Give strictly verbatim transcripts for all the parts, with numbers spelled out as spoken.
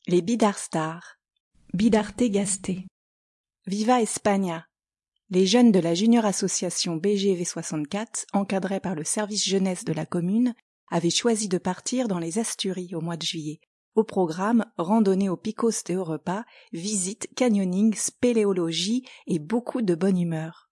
Les Bidar Stars. Bidarte Gaste. Viva España. Les jeunes de la Junior Association B G V soixante-quatre, encadrés par le service jeunesse de la commune, avaient choisi de partir dans les Asturies au mois de juillet. Au programme, randonnée aux Picos de Europa, visites, canyoning, spéléologie et beaucoup de bonne humeur.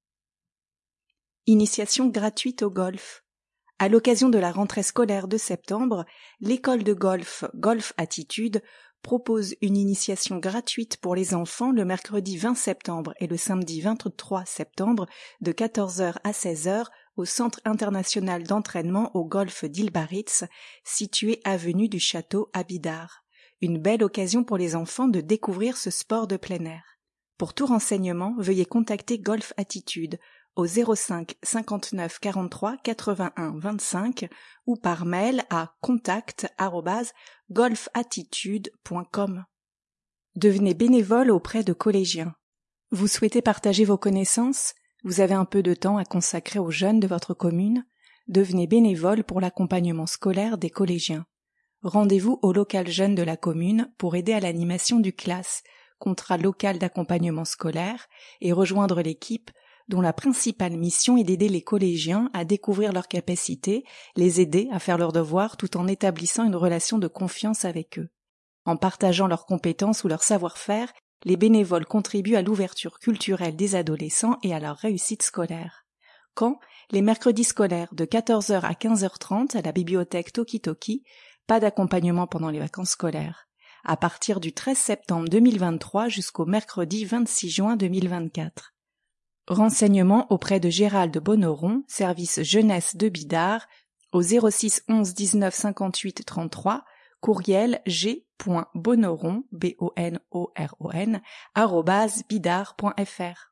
Initiation gratuite au golf. À l'occasion de la rentrée scolaire de septembre, l'école de golf Golf Attitude propose une initiation gratuite pour les enfants le mercredi vingt septembre et le samedi vingt-trois septembre de quatorze heures à seize heures au Centre international d'entraînement au golf d'Ilbaritz, situé avenue du Château à Bidar. Une belle occasion pour les enfants de découvrir ce sport de plein air. Pour tout renseignement, veuillez contacter Golf Attitude au zéro cinq cinquante-neuf quarante-trois quatre-vingt-un vingt-cinq ou par mail à contact arobase golfattitude point com. Devenez bénévole auprès de collégiens. Vous souhaitez partager vos connaissances? Vous avez un peu de temps à consacrer aux jeunes de votre commune? Devenez bénévole pour l'accompagnement scolaire des collégiens. Rendez-vous au local jeune de la commune pour aider à l'animation du classe, contrat local d'accompagnement scolaire, et rejoindre l'équipe dont la principale mission est d'aider les collégiens à découvrir leurs capacités, les aider à faire leurs devoirs tout en établissant une relation de confiance avec eux. En partageant leurs compétences ou leur savoir-faire, les bénévoles contribuent à l'ouverture culturelle des adolescents et à leur réussite scolaire. Quand? Les mercredis scolaires de quatorze heures à quinze heures trente à la bibliothèque Toki Toki, pas d'accompagnement pendant les vacances scolaires. À partir du treize septembre deux mille vingt-trois jusqu'au mercredi vingt-six juin deux mille vingt-quatre. Renseignements auprès de Gérald Bonoron, service jeunesse de Bidar, au zéro six onze dix-neuf cinquante-huit trente-trois, courriel g.bonoron, B O N O R O N, arobase bidar point F R.